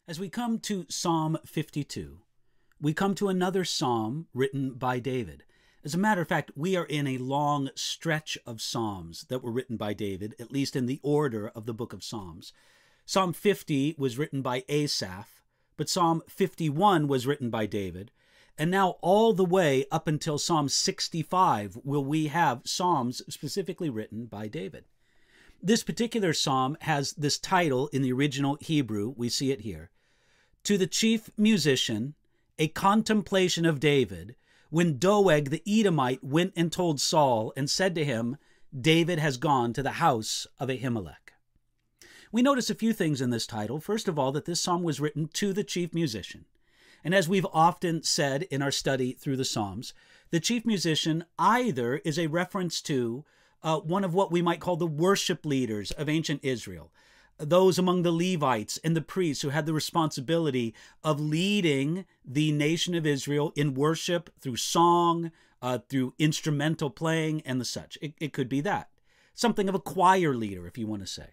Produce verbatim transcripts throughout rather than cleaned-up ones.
As we come to Psalm fifty-two, we come to another psalm written by David. As a matter of fact, we are in a long stretch of psalms that were written by David, at least in the order of the book of Psalms. Psalm fifty was written by Asaph, but Psalm fifty-one was written by David. And now all the way up until Psalm sixty-five will we have psalms specifically written by David. This particular psalm has this title in the original Hebrew. We see it here. To the chief musician, a contemplation of David, when Doeg the Edomite went and told Saul and said to him, David has gone to the house of Ahimelech. We notice a few things in this title. First of all, that this psalm was written to the chief musician. And as we've often said in our study through the Psalms, the chief musician either is a reference to uh, one of what we might call the worship leaders of ancient Israel, those among the Levites and the priests who had the responsibility of leading the nation of Israel in worship through song, uh, through instrumental playing, and the such. It, it could be that. Something of a choir leader, if you want to say.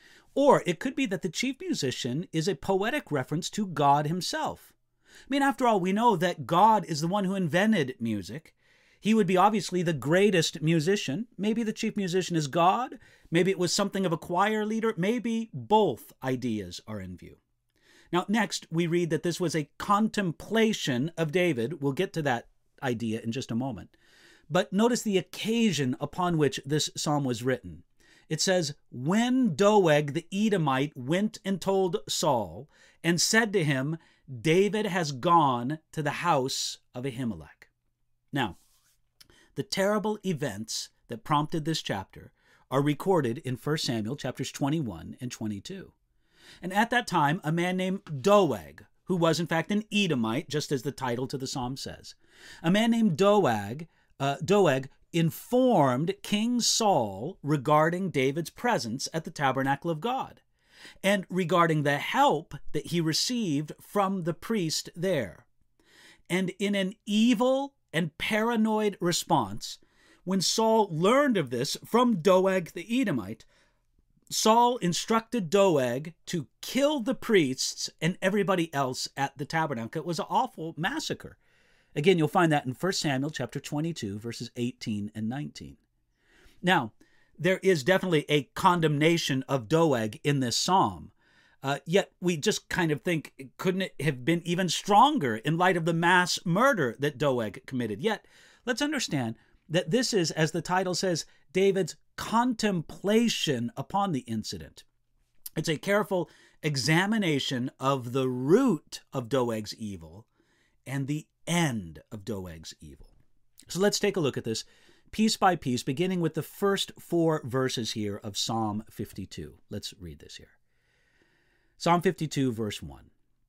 Or it could be that the chief musician is a poetic reference to God himself. I mean, after all, we know that God is the one who invented music. He would be obviously the greatest musician. Maybe the chief musician is God. Maybe it was something of a choir leader. Maybe both ideas are in view. Now, next, we read that this was a contemplation of David. We'll get to that idea in just a moment. But notice the occasion upon which this psalm was written. It says, when Doeg the Edomite went and told Saul and said to him, David has gone to the house of Ahimelech. Now, the terrible events that prompted this chapter are recorded in First Samuel chapters twenty-one and twenty-two. And at that time, a man named Doeg, who was in fact an Edomite, just as the title to the psalm says, a man named Doeg, uh, Doeg informed King Saul regarding David's presence at the tabernacle of God and regarding the help that he received from the priest there. And in an evil and paranoid response, when Saul learned of this from Doeg the Edomite, Saul instructed Doeg to kill the priests and everybody else at the tabernacle. It was an awful massacre. Again, you'll find that in First Samuel chapter twenty-two, verses eighteen and nineteen. Now, there is definitely a condemnation of Doeg in this psalm. Uh, yet we just kind of think, couldn't it have been even stronger in light of the mass murder that Doeg committed? Yet, let's understand that this is, as the title says, David's contemplation upon the incident. It's a careful examination of the root of Doeg's evil and the end of Doeg's evil. So let's take a look at this piece by piece, beginning with the first four verses here of Psalm fifty-two. Let's read this here. Psalm fifty-two, verse one.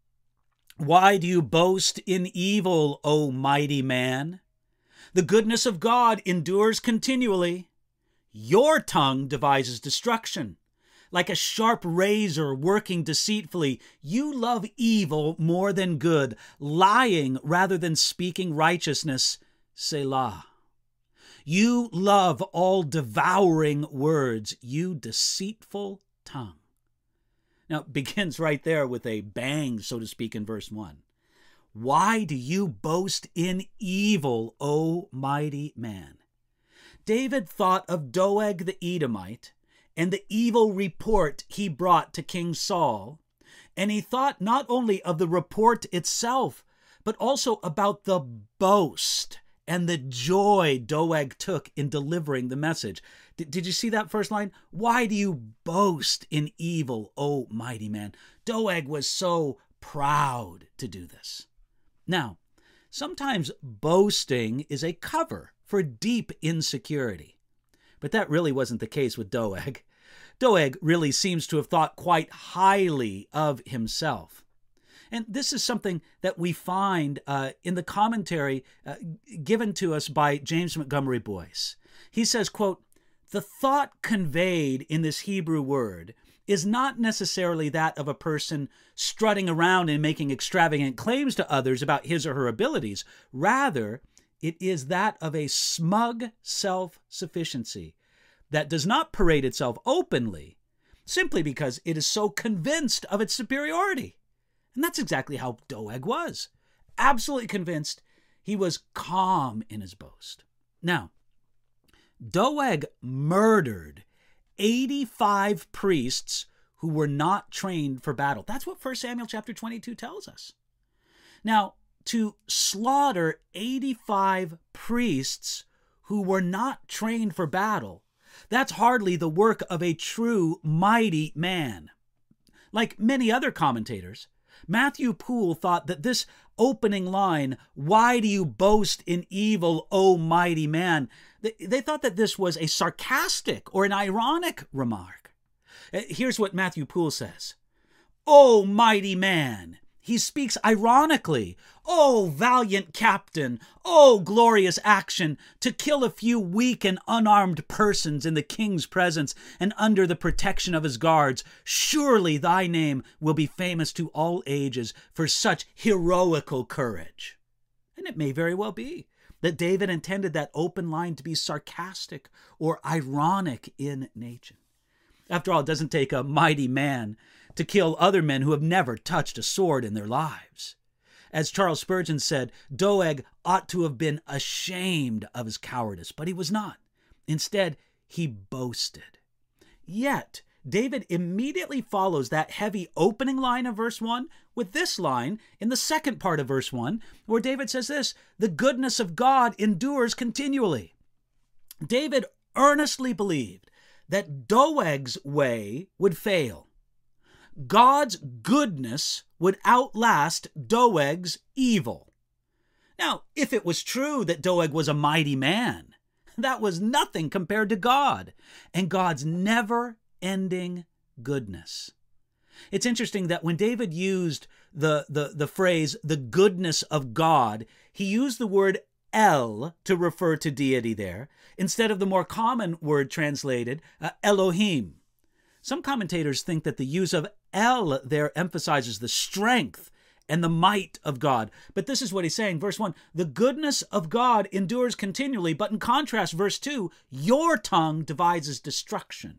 Why do you boast in evil, O mighty man? The goodness of God endures continually. Your tongue devises destruction. Like a sharp razor working deceitfully, you love evil more than good, lying rather than speaking righteousness. Selah. You love all devouring words, you deceitful tongue. Now, it begins right there with a bang, so to speak, in verse one. Why do you boast in evil, O mighty man? David thought of Doeg the Edomite and the evil report he brought to King Saul, and he thought not only of the report itself, but also about the boast and the joy Doeg took in delivering the message. D- did you see that first line? Why do you boast in evil, O mighty man? Doeg was so proud to do this. Now, sometimes boasting is a cover for deep insecurity. But that really wasn't the case with Doeg. Doeg really seems to have thought quite highly of himself. And this is something that we find uh, in the commentary uh, given to us by James Montgomery Boyce. He says, quote, the thought conveyed in this Hebrew word is not necessarily that of a person strutting around and making extravagant claims to others about his or her abilities. Rather, it is that of a smug self-sufficiency that does not parade itself openly, simply because it is so convinced of its superiority. And that's exactly how Doeg was. Absolutely convinced. He was calm in his boast. Now, Doeg murdered eighty-five priests who were not trained for battle. That's what First Samuel chapter twenty-two tells us. Now, to slaughter eighty-five priests who were not trained for battle, that's hardly the work of a true mighty man. Like many other commentators, Matthew Poole thought that this opening line, "Why do you boast in evil, O mighty man?" They thought that this was a sarcastic or an ironic remark. Here's what Matthew Poole says. "O mighty man." He speaks ironically. "Oh, valiant captain, oh, glorious action, to kill a few weak and unarmed persons in the king's presence and under the protection of his guards. Surely thy name will be famous to all ages for such heroical courage." And it may very well be that David intended that open line to be sarcastic or ironic in nature. After all, it doesn't take a mighty man to kill other men who have never touched a sword in their lives. As Charles Spurgeon said, Doeg ought to have been ashamed of his cowardice, but he was not. Instead, he boasted. Yet, David immediately follows that heavy opening line of verse one with this line in the second part of verse one, where David says this, "The goodness of God endures continually." David earnestly believed that Doeg's way would fail. God's goodness would outlast Doeg's evil. Now, if it was true that Doeg was a mighty man, that was nothing compared to God and God's never-ending goodness. It's interesting that when David used the, the, the phrase, the goodness of God, he used the word El to refer to deity there, instead of the more common word translated, uh, Elohim. Some commentators think that the use of El there emphasizes the strength and the might of God. But this is what he's saying. Verse one, "The goodness of God endures continually," but in contrast, verse two, "Your tongue devises destruction."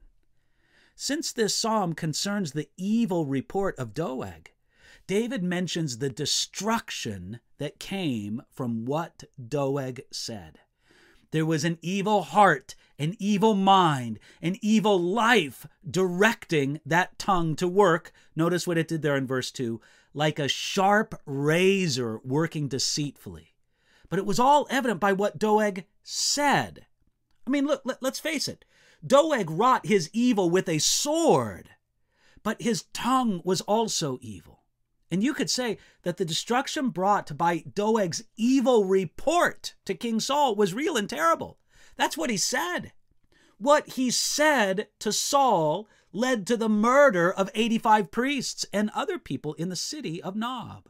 Since this psalm concerns the evil report of Doeg, David mentions the destruction that came from what Doeg said. There was an evil heart, an evil mind, an evil life directing that tongue to work. Notice what it did there in verse two, like a sharp razor working deceitfully. But it was all evident by what Doeg said. I mean, look, let, let's face it. Doeg wrought his evil with a sword, but his tongue was also evil. And you could say that the destruction brought by Doeg's evil report to King Saul was real and terrible. That's what he said. What he said to Saul led to the murder of eighty-five priests and other people in the city of Nob.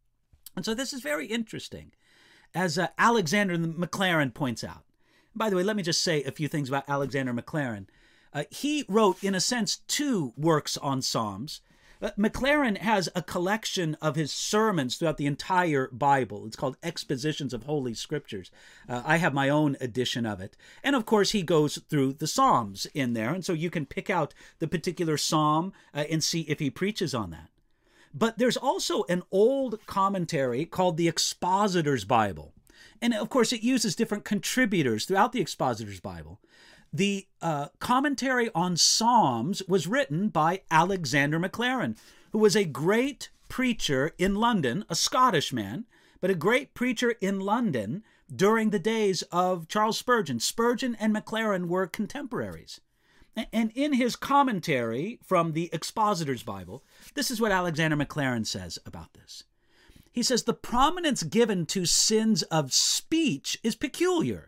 And so this is very interesting, as uh, Alexander Maclaren points out. By the way, let me just say a few things about Alexander Maclaren. Uh, he wrote, in a sense, two works on Psalms. Uh, Maclaren has a collection of his sermons throughout the entire Bible. It's called Expositions of Holy Scriptures. Uh, I have my own edition of it. And of course, he goes through the Psalms in there. And so you can pick out the particular Psalm uh, and see if he preaches on that. But there's also an old commentary called the Expositor's Bible. And of course, it uses different contributors throughout the Expositor's Bible. The uh, commentary on Psalms was written by Alexander Maclaren, who was a great preacher in London, a Scottish man, but a great preacher in London during the days of Charles Spurgeon. Spurgeon and Maclaren were contemporaries. And in his commentary from the Expositor's Bible, this is what Alexander Maclaren says about this. He says, "The prominence given to sins of speech is peculiar.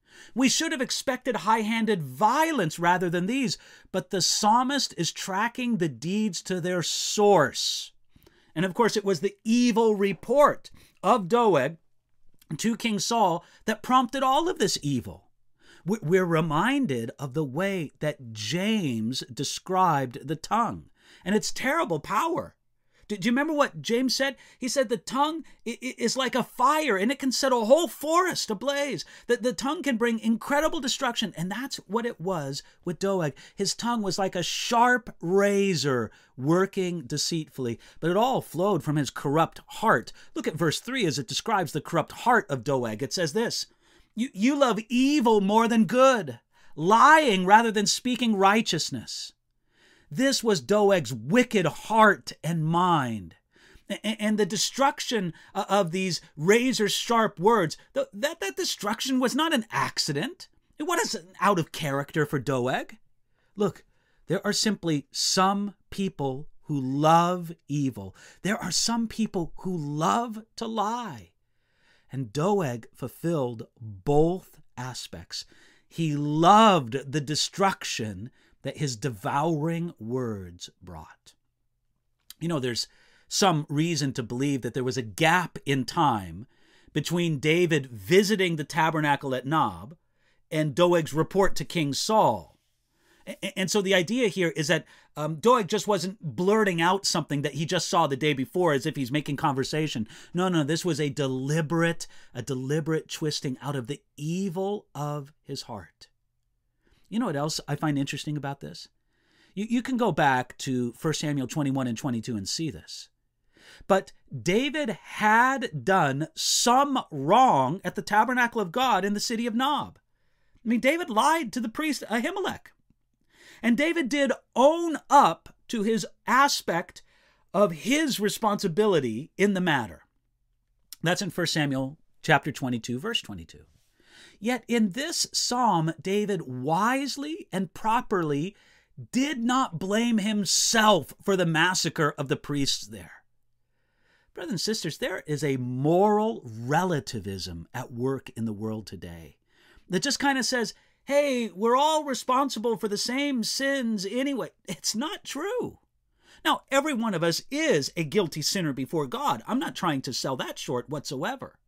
We should have expected high-handed violence rather than these, but the psalmist is tracking the deeds to their source." And of course, it was the evil report of Doeg to King Saul that prompted all of this evil. We're reminded of the way that James described the tongue and its terrible power. Do, do you remember what James said? He said the tongue is like a fire, and it can set a whole forest ablaze. That the tongue can bring incredible destruction, and that's what it was with Doeg. His tongue was like a sharp razor working deceitfully, but it all flowed from his corrupt heart. Look at verse three as it describes the corrupt heart of Doeg. It says this, you, you love evil more than good, lying rather than speaking righteousness. This was Doeg's wicked heart and mind. And the destruction of these razor-sharp words, that, that destruction was not an accident. It wasn't out of character for Doeg. Look, there are simply some people who love evil. There are some people who love to lie. And Doeg fulfilled both aspects. He loved the destruction that his devouring words brought. You know, there's some reason to believe that there was a gap in time between David visiting the tabernacle at Nob and Doeg's report to King Saul. And so the idea here is that um, Doeg just wasn't blurting out something that he just saw the day before as if he's making conversation. No, no, this was a deliberate, a deliberate twisting out of the evil of his heart. You know what else I find interesting about this? You, you can go back to First Samuel twenty-one and twenty-two and see this. But David had done some wrong at the tabernacle of God in the city of Nob. I mean, David lied to the priest Ahimelech. And David did own up to his aspect of his responsibility in the matter. That's in First Samuel chapter twenty-two, verse twenty-two. Yet in this psalm, David wisely and properly did not blame himself for the massacre of the priests there. Brothers and sisters, there is a moral relativism at work in the world today that just kind of says, hey, we're all responsible for the same sins anyway. It's not true. Now, every one of us is a guilty sinner before God. I'm not trying to sell that short whatsoever.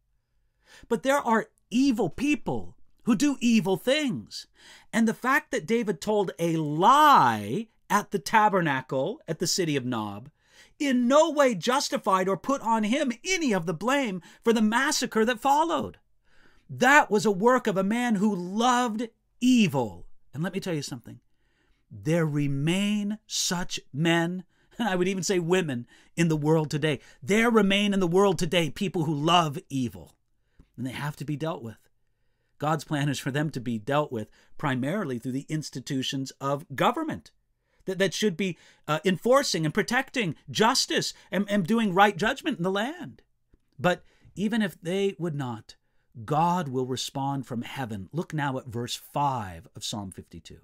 But there are evil people who do evil things. And the fact that David told a lie at the tabernacle at the city of Nob in no way justified or put on him any of the blame for the massacre that followed. That was a work of a man who loved evil. And let me tell you something. There remain such men, and I would even say women, in the world today. There remain in the world today people who love evil. And they have to be dealt with. God's plan is for them to be dealt with primarily through the institutions of government that, that should be uh, enforcing and protecting justice and, and doing right judgment in the land. But even if they would not, God will respond from heaven. Look now at verse five of Psalm fifty-two.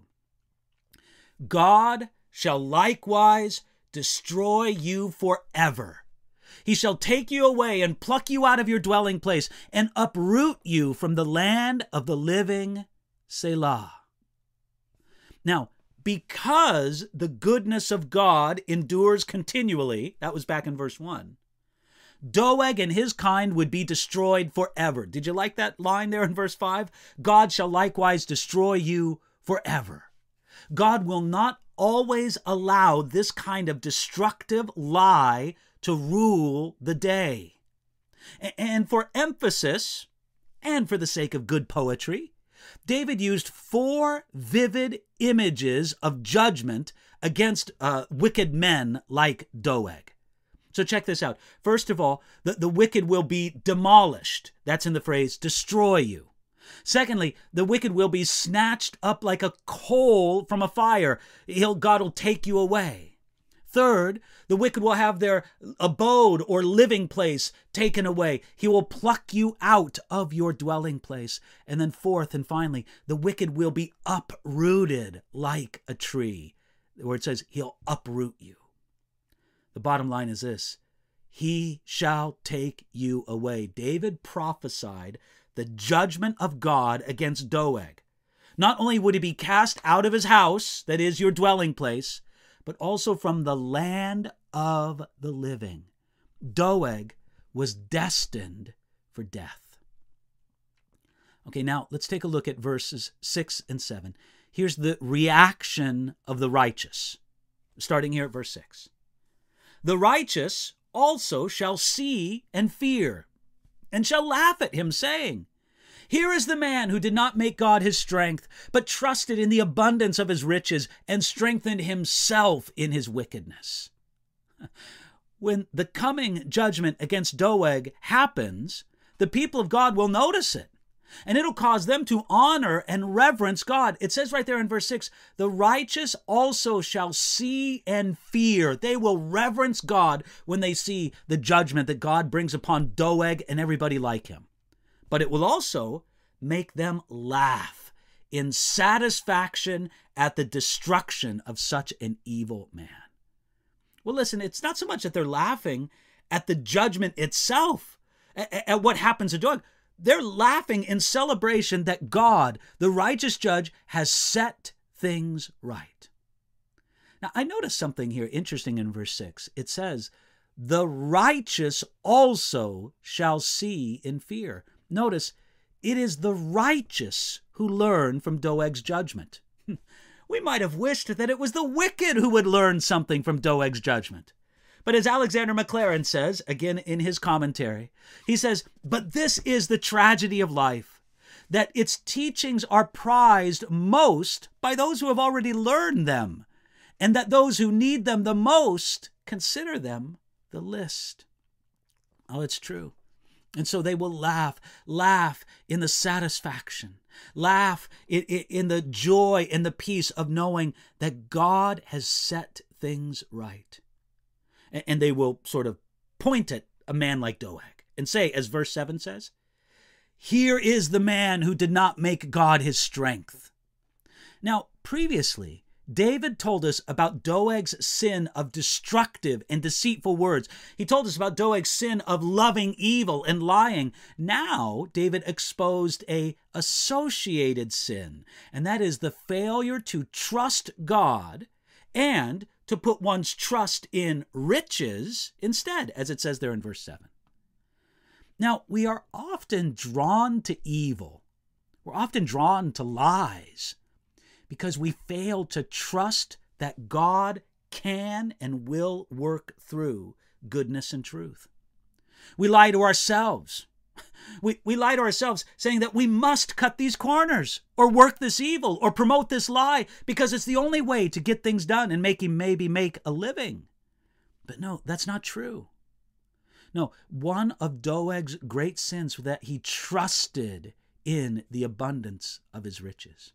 God shall likewise destroy you forever. He shall take you away and pluck you out of your dwelling place and uproot you from the land of the living, Selah. Now, because the goodness of God endures continually, that was back in verse one, Doeg and his kind would be destroyed forever. Did you like that line there in verse five? God shall likewise destroy you forever. God will not always allow this kind of destructive lie to rule the day. And for emphasis, and for the sake of good poetry, David used four vivid images of judgment against uh, wicked men like Doeg. So check this out. First of all, the, the wicked will be demolished. That's in the phrase, destroy you. Secondly, the wicked will be snatched up like a coal from a fire. He'll, God will take you away. Third, the wicked will have their abode or living place taken away. He will pluck you out of your dwelling place. And then fourth and finally, the wicked will be uprooted like a tree, where it says he'll uproot you. The bottom line is this: he shall take you away. David prophesied the judgment of God against Doeg. Not only would he be cast out of his house, that is your dwelling place, but also from the land of the living. Doeg was destined for death. Okay, now let's take a look at verses six and seven. Here's the reaction of the righteous, starting here at verse six. The righteous also shall see and fear, and shall laugh at him, saying, Here is the man who did not make God his strength, but trusted in the abundance of his riches, and strengthened himself in his wickedness. When the coming judgment against Doeg happens, the people of God will notice it, and it'll cause them to honor and reverence God. It says right there in verse six, the righteous also shall see and fear. They will reverence God when they see the judgment that God brings upon Doeg and everybody like him. But it will also make them laugh in satisfaction at the destruction of such an evil man. Well, listen, it's not so much that they're laughing at the judgment itself, at, at what happens to Doeg. They're laughing in celebration that God, the righteous judge, has set things right. Now, I noticed something here interesting in verse six. It says, the righteous also shall see and fear. Notice, it is the righteous who learn from Doeg's judgment. We might have wished that it was the wicked who would learn something from Doeg's judgment. But as Alexander Maclaren says, again in his commentary, he says, but this is the tragedy of life, that its teachings are prized most by those who have already learned them, and that those who need them the most consider them the least. Oh, it's true. And so they will laugh, laugh in the satisfaction, laugh in, in, in the joy and the peace of knowing that God has set things right. And, and they will sort of point at a man like Doeg and say, as verse seven says, here is the man who did not make God his strength. Now, previously, David told us about Doeg's sin of destructive and deceitful words. He told us about Doeg's sin of loving evil and lying. Now, David exposed a associated sin, and that is the failure to trust God and to put one's trust in riches instead, as it says there in verse seven. Now, we are often drawn to evil. We're often drawn to lies, because we fail to trust that God can and will work through goodness and truth. We lie to ourselves. We, we lie to ourselves saying that we must cut these corners or work this evil or promote this lie because it's the only way to get things done and make him maybe make a living. But no, that's not true. No, one of Doeg's great sins was that he trusted in the abundance of his riches.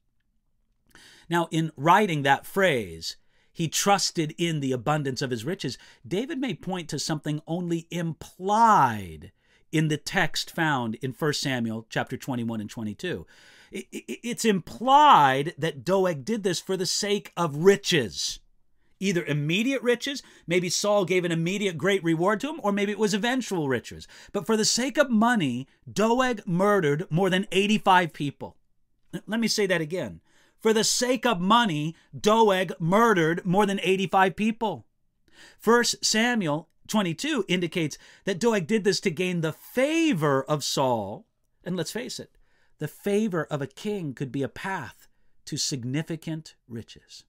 Now, in writing that phrase, he trusted in the abundance of his riches, David may point to something only implied in the text found in First Samuel chapter twenty-one and twenty-two. It's implied that Doeg did this for the sake of riches, either immediate riches, maybe Saul gave an immediate great reward to him, or maybe it was eventual riches. But for the sake of money, Doeg murdered more than eighty-five people. Let me say that again. For the sake of money, Doeg murdered more than eighty-five people. First Samuel twenty-two indicates that Doeg did this to gain the favor of Saul. And let's face it, the favor of a king could be a path to significant riches.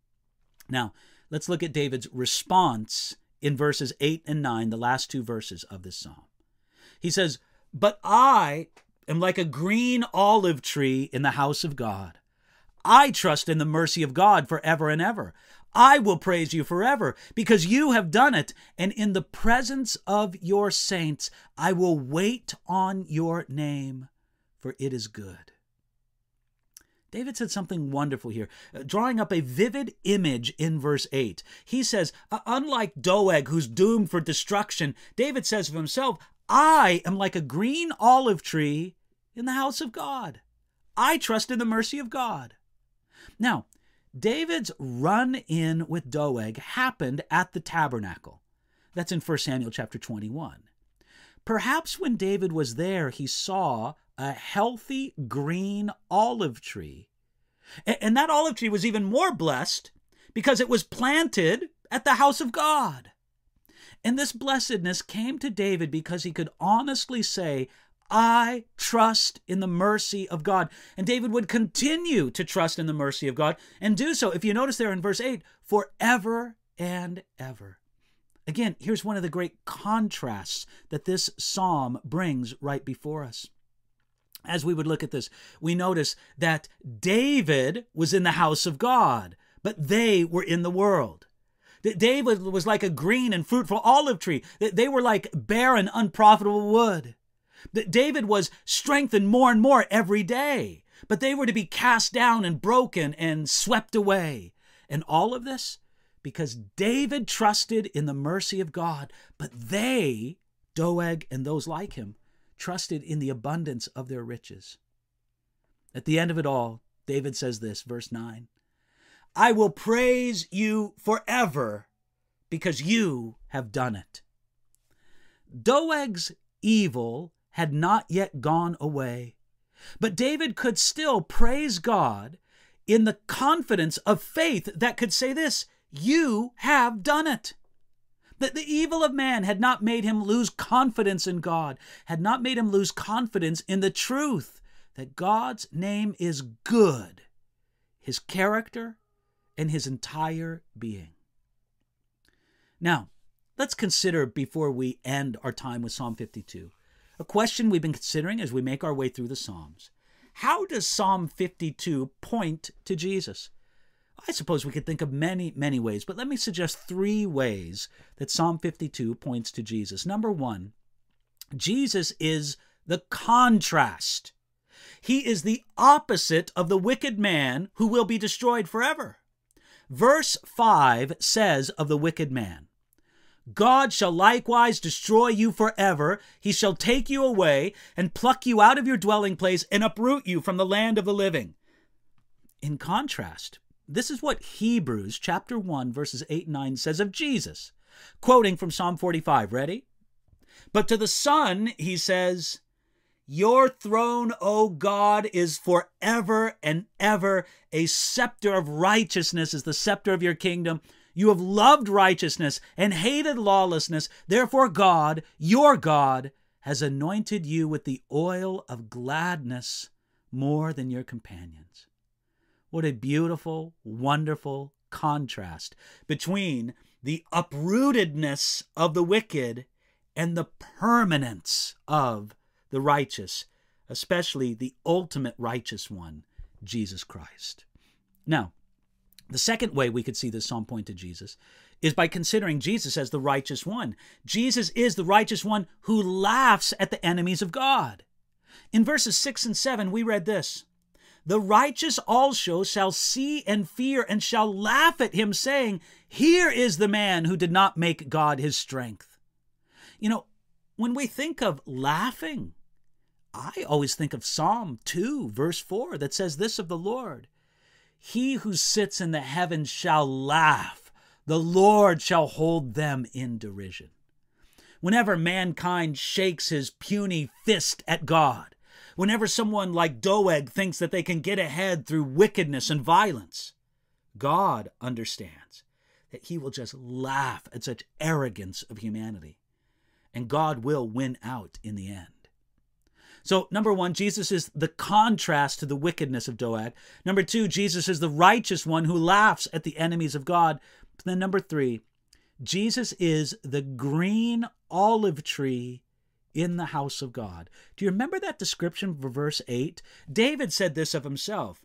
Now, let's look at David's response in verses eight and nine, the last two verses of this psalm. He says, "But I am like a green olive tree in the house of God. I trust in the mercy of God forever and ever. I will praise you forever because you have done it. And in the presence of your saints, I will wait on your name, for it is good." David said something wonderful here, drawing up a vivid image in verse eight. He says, unlike Doeg, who's doomed for destruction, David says of himself, I am like a green olive tree in the house of God. I trust in the mercy of God. Now, David's run-in with Doeg happened at the tabernacle. That's in First Samuel chapter twenty-one. Perhaps when David was there, he saw a healthy green olive tree. And that olive tree was even more blessed because it was planted at the house of God. And this blessedness came to David because he could honestly say, I trust in the mercy of God. And David would continue to trust in the mercy of God and do so, if you notice there in verse eight, forever and ever. Again, here's one of the great contrasts that this psalm brings right before us. As we would look at this, we notice that David was in the house of God, but they were in the world. That David was like a green and fruitful olive tree. That they were like barren, unprofitable wood. That David was strengthened more and more every day, but they were to be cast down and broken and swept away. And all of this because David trusted in the mercy of God, but they, Doeg and those like him, trusted in the abundance of their riches. At the end of it all, David says this, verse nine, I will praise you forever because you have done it. Doeg's evil had not yet gone away, but David could still praise God in the confidence of faith that could say this, you have done it. That the evil of man had not made him lose confidence in God, had not made him lose confidence in the truth that God's name is good, his character, and his entire being. Now, let's consider, before we end our time with Psalm fifty-two, a question we've been considering as we make our way through the Psalms. How does Psalm fifty-two point to Jesus? I suppose we could think of many, many ways, but let me suggest three ways that Psalm fifty-two points to Jesus. Number one, Jesus is the contrast. He is the opposite of the wicked man who will be destroyed forever. Verse five says of the wicked man, God shall likewise destroy you forever. He shall take you away and pluck you out of your dwelling place and uproot you from the land of the living. In contrast, this is what Hebrews chapter one, verses eight and nine says of Jesus, quoting from Psalm forty-five. Ready? But to the Son, he says, your throne, O God, is forever and ever. A scepter of righteousness is the scepter of your kingdom. You have loved righteousness and hated lawlessness. Therefore God, your God, has anointed you with the oil of gladness more than your companions. What a beautiful, wonderful contrast between the uprootedness of the wicked and the permanence of the righteous, especially the ultimate righteous one, Jesus Christ. Now, the second way we could see this psalm point to Jesus is by considering Jesus as the righteous one. Jesus is the righteous one who laughs at the enemies of God. In verses six and seven, we read this, the righteous also shall see and fear and shall laugh at him, saying, here is the man who did not make God his strength. You know, when we think of laughing, I always think of Psalm two, verse four, that says this of the Lord, he who sits in the heavens shall laugh. The Lord shall hold them in derision. Whenever mankind shakes his puny fist at God, whenever someone like Doeg thinks that they can get ahead through wickedness and violence, God understands that he will just laugh at such arrogance of humanity, and God will win out in the end. So, number one, Jesus is the contrast to the wickedness of Doeg. Number two, Jesus is the righteous one who laughs at the enemies of God. But then number three, Jesus is the green olive tree in the house of God. Do you remember that description for verse eight? David said this of himself,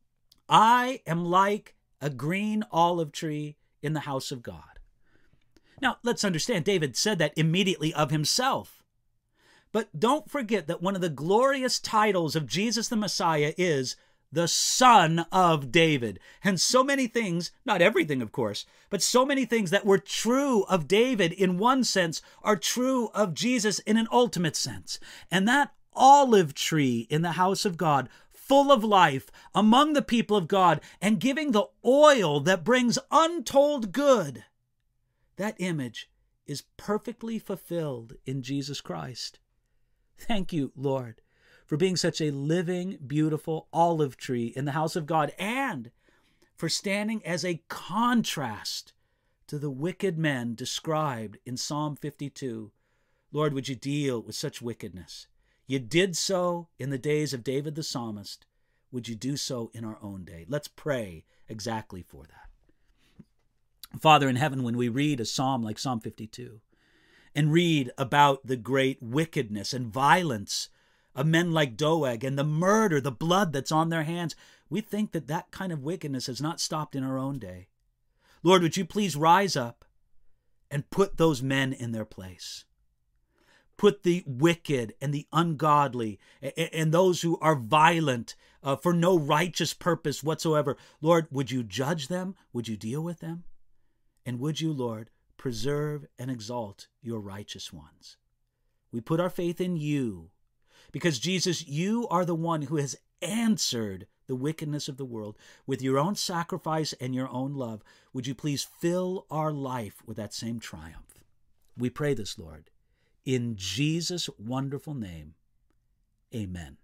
I am like a green olive tree in the house of God. Now, let's understand, David said that immediately of himself. But don't forget that one of the glorious titles of Jesus the Messiah is the Son of David. And so many things, not everything of course, but so many things that were true of David in one sense are true of Jesus in an ultimate sense. And that olive tree in the house of God, full of life among the people of God and giving the oil that brings untold good, that image is perfectly fulfilled in Jesus Christ. Thank you, Lord, for being such a living, beautiful olive tree in the house of God and for standing as a contrast to the wicked men described in Psalm fifty-two. Lord, would you deal with such wickedness? You did so in the days of David the psalmist. Would you do so in our own day? Let's pray exactly for that. Father in heaven, when we read a psalm like Psalm fifty-two and read about the great wickedness and violence of men like Doeg and the murder, the blood that's on their hands, we think that that kind of wickedness has not stopped in our own day. Lord, would you please rise up and put those men in their place? Put the wicked and the ungodly and those who are violent uh, for no righteous purpose whatsoever. Lord, would you judge them? Would you deal with them? And would you, Lord, preserve and exalt your righteous ones? We put our faith in you because, Jesus, you are the one who has answered the wickedness of the world with your own sacrifice and your own love. Would you please fill our life with that same triumph? We pray this, Lord, in Jesus' wonderful name. Amen.